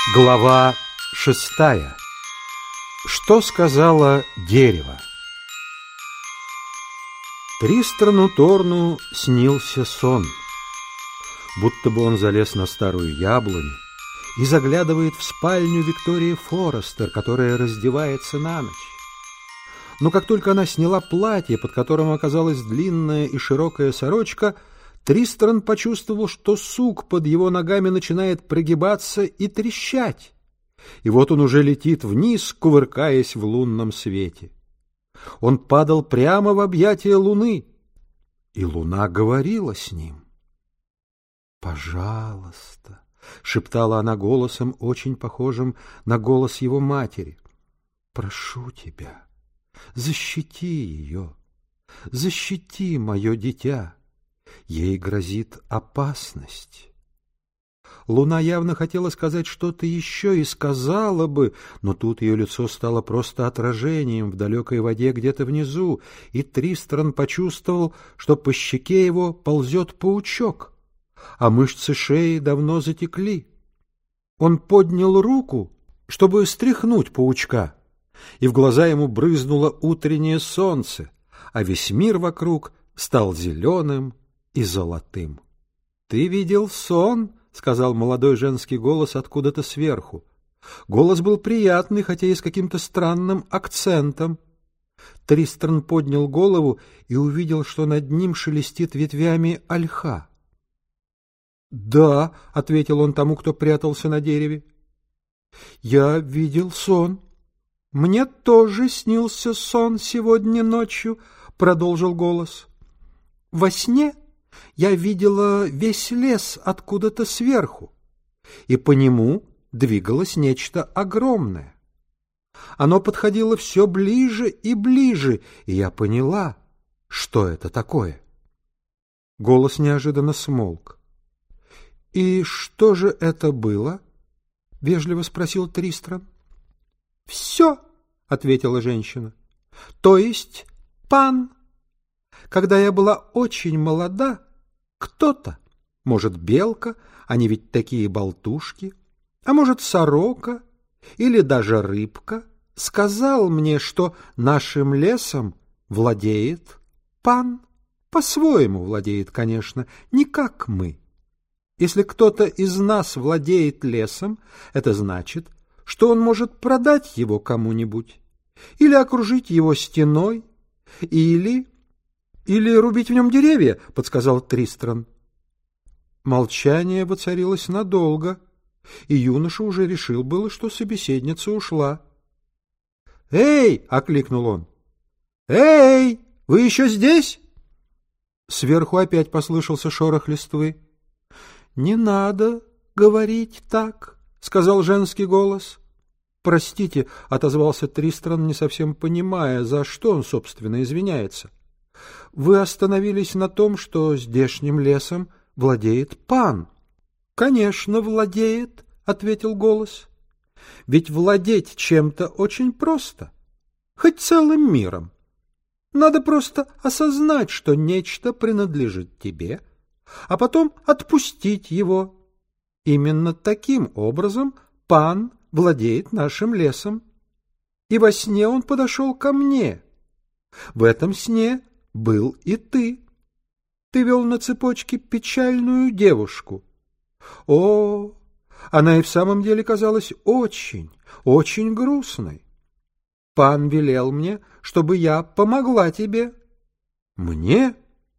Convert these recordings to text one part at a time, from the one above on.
Глава 6. Что сказала дерево? Тристрану Торну снился сон, будто бы он залез на старую яблоню и заглядывает в спальню Виктории Форестер, которая раздевается на ночь. Но как только она сняла платье, под которым оказалась длинная и широкая сорочка, Тристран почувствовал, что сук под его ногами начинает прогибаться и трещать. И вот он уже летит вниз, кувыркаясь в лунном свете. Он падал прямо в объятия луны, и луна говорила с ним. «Пожалуйста», — шептала она голосом, очень похожим на голос его матери, — «прошу тебя, защити ее, защити мое дитя. Ей грозит опасность». Луна явно хотела сказать что-то еще и сказала бы, но тут ее лицо стало просто отражением в далекой воде где-то внизу, и Тристран почувствовал, что по щеке его ползет паучок, а мышцы шеи давно затекли. Он поднял руку, чтобы стряхнуть паучка, и в глаза ему брызнуло утреннее солнце, а весь мир вокруг стал зеленым и золотым. «Ты видел сон?» — сказал молодой женский голос откуда-то сверху. Голос был приятный, хотя и с каким-то странным акцентом. Тристран поднял голову и увидел, что над ним шелестит ветвями ольха. «Да», — ответил он тому, кто прятался на дереве, — «я видел сон». «Мне тоже снился сон сегодня ночью», — продолжил голос. «Во сне я видела весь лес откуда-то сверху, и по нему двигалось нечто огромное. Оно подходило все ближе и ближе, и я поняла, что это такое». Голос неожиданно смолк. «И что же это было?» — вежливо спросил Тристран. «Все», — ответила женщина, — «то есть пан. Когда я была очень молода, кто-то, может, белка, они ведь такие болтушки, а может, сорока или даже рыбка, сказал мне, что нашим лесом владеет пан. По-своему владеет, конечно, не как мы. Если кто-то из нас владеет лесом, это значит, что он может продать его кому-нибудь, или окружить его стеной, или рубить в нем деревья», — подсказал Тристран. Молчание воцарилось надолго, и юноша уже решил было, что собеседница ушла. «Эй!» — окликнул он. «Эй! Вы еще здесь?» Сверху опять послышался шорох листвы. «Не надо говорить так», — сказал женский голос. «Простите», — отозвался Тристран, не совсем понимая, за что он, собственно, извиняется. «Вы остановились на том, что здешним лесом владеет пан». «Конечно, владеет», — ответил голос. «Ведь владеть чем-то очень просто, хоть целым миром. Надо просто осознать, что нечто принадлежит тебе, а потом отпустить его. Именно таким образом пан владеет нашим лесом. И во сне он подошел ко мне. В этом сне был и ты. Ты вел на цепочке печальную девушку. О, она и в самом деле казалась очень, очень грустной. Пан велел мне, чтобы я помогла тебе». «Мне?»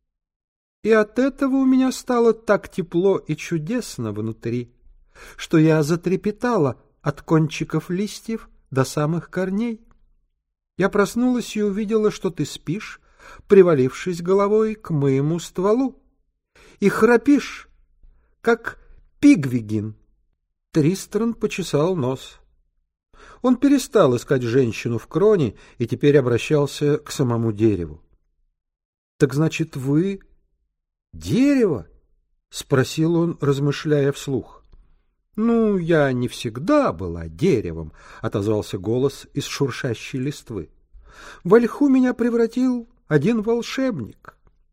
И от этого у меня стало так тепло и чудесно внутри, что я затрепетала от кончиков листьев до самых корней. Я проснулась и увидела, что ты спишь, привалившись головой к моему стволу, и храпишь, как пигвигин». Тристран почесал нос. Он перестал искать женщину в кроне и теперь обращался к самому дереву. «Так значит, вы дерево?» — спросил он, размышляя вслух. «Ну, я не всегда была деревом», — отозвался голос из шуршащей листвы. «В ольху меня превратил один волшебник».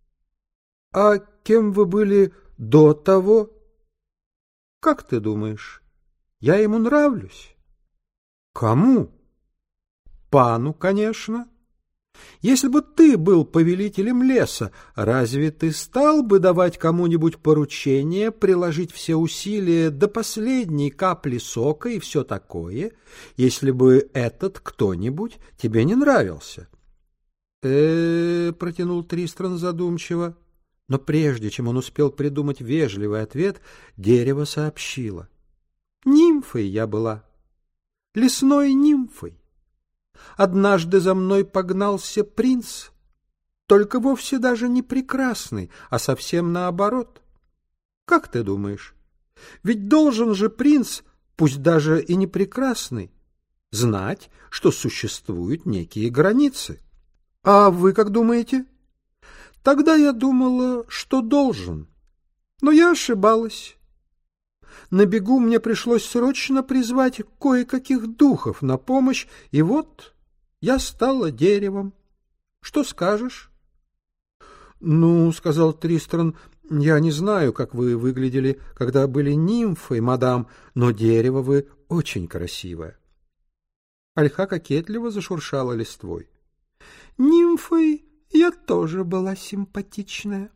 «А кем вы были до того?» «Как ты думаешь, Я ему нравлюсь? Кому? Пану, конечно. Если бы ты был повелителем леса, разве ты стал бы давать кому-нибудь поручение приложить все усилия до последней капли сока и все такое, если бы этот кто-нибудь тебе не нравился? Протянул Тристран задумчиво. Но прежде чем он успел придумать вежливый ответ, дерево сообщило. Нимфой я была, лесной нимфой. Однажды за мной погнался принц, только вовсе даже не прекрасный, а совсем наоборот. Как ты думаешь, ведь должен же принц, пусть даже и не прекрасный, знать, что существуют некие границы? А вы как думаете? Тогда я думала, что должен, но я ошибалась. На бегу мне пришлось срочно призвать кое-каких духов на помощь, и вот я стала деревом. Что скажешь? — Ну, — сказал Тристран, — я не знаю, как вы выглядели, когда были нимфой, мадам, но дерево вы очень красивое. Ольха кокетливо зашуршала листвой. — Нимфой я тоже была симпатичная.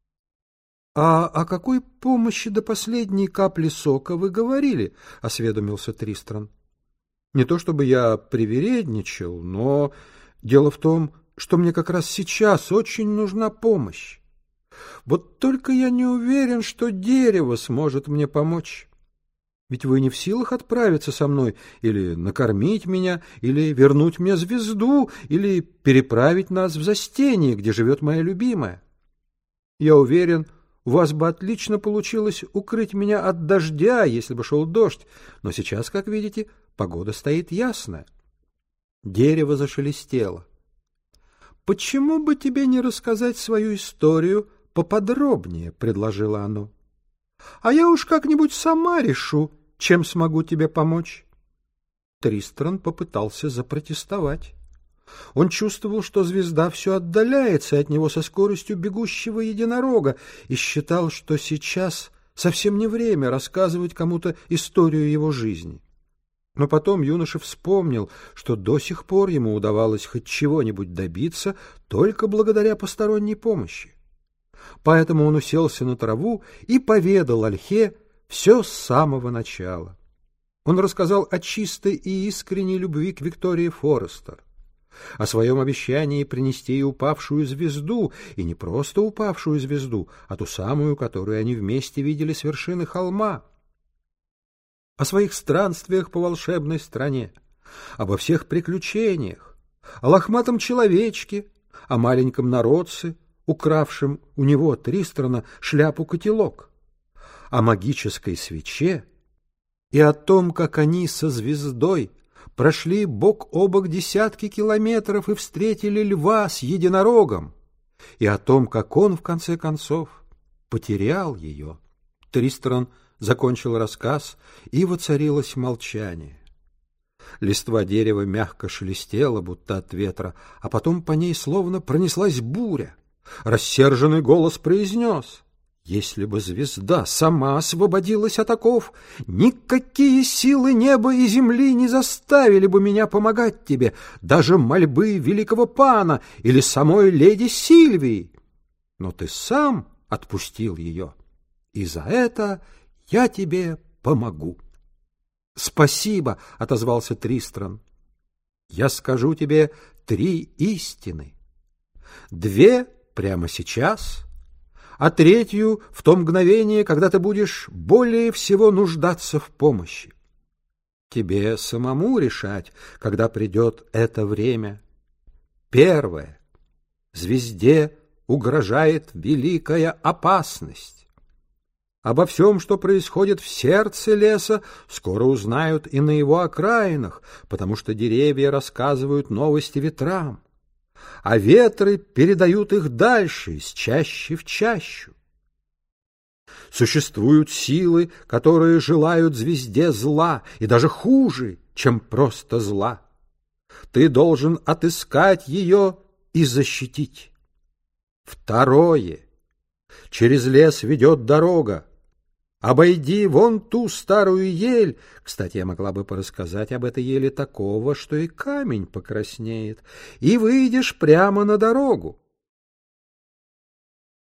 — А о какой помощи до последней капли сока вы говорили? — осведомился Тристран. — Не то чтобы я привередничал, но дело в том, что мне как раз сейчас очень нужна помощь. Вот только я не уверен, что дерево сможет мне помочь. Ведь вы не в силах отправиться со мной или накормить меня, или вернуть мне звезду, или переправить нас в Застенье, где живет моя любимая. Я уверен, у вас бы отлично получилось укрыть меня от дождя, если бы шел дождь, но сейчас, как видите, погода стоит ясная. Дерево зашелестело. «Почему бы тебе не рассказать свою историю поподробнее?» — предложило оно. «А я уж как-нибудь сама решу, чем смогу тебе помочь». Тристран попытался запротестовать. Он чувствовал, что звезда все отдаляется от него со скоростью бегущего единорога, и считал, что сейчас совсем не время рассказывать кому-то историю его жизни. Но потом юноша вспомнил, что до сих пор ему удавалось хоть чего-нибудь добиться только благодаря посторонней помощи. Поэтому он уселся на траву и поведал Ольхе все с самого начала. Он рассказал о чистой и искренней любви к Виктории Форестер, о своем обещании принести ей упавшую звезду, и не просто упавшую звезду, а ту самую, которую они вместе видели с вершины холма, о своих странствиях по волшебной стране, обо всех приключениях, о лохматом человечке, о маленьком народце, укравшем у него, Тристрана, шляпу-котелок, о магической свече и о том, как они со звездой прошли бок о бок десятки километров и встретили льва с единорогом, и о том, как он, в конце концов, потерял ее. Тристран закончил рассказ, и воцарилось молчание. Листва дерева мягко шелестела, будто от ветра, а потом по ней словно пронеслась буря. Рассерженный голос произнес: «Если бы звезда сама освободилась от оков, никакие силы неба и земли не заставили бы меня помогать тебе, даже мольбы великого пана или самой леди Сильвии. Но ты сам отпустил ее, и за это я тебе помогу». «Спасибо», — отозвался Тристран. «Я скажу тебе 3 истины. 2 прямо сейчас, а 3 в то мгновение, когда ты будешь более всего нуждаться в помощи. Тебе самому решать, когда придет это время. 1. Звезде угрожает великая опасность. Обо всем, что происходит в сердце леса, скоро узнают и на его окраинах, потому что деревья рассказывают новости ветрам, а ветры передают их дальше, из чащи в чащу. Существуют силы, которые желают звезде зла, и даже хуже, чем просто зла. Ты должен отыскать ее и защитить. 2. Через лес ведет дорога. Обойди вон ту старую ель. Кстати, я могла бы порассказать об этой еле такого, что и камень покраснеет. И выйдешь прямо на дорогу.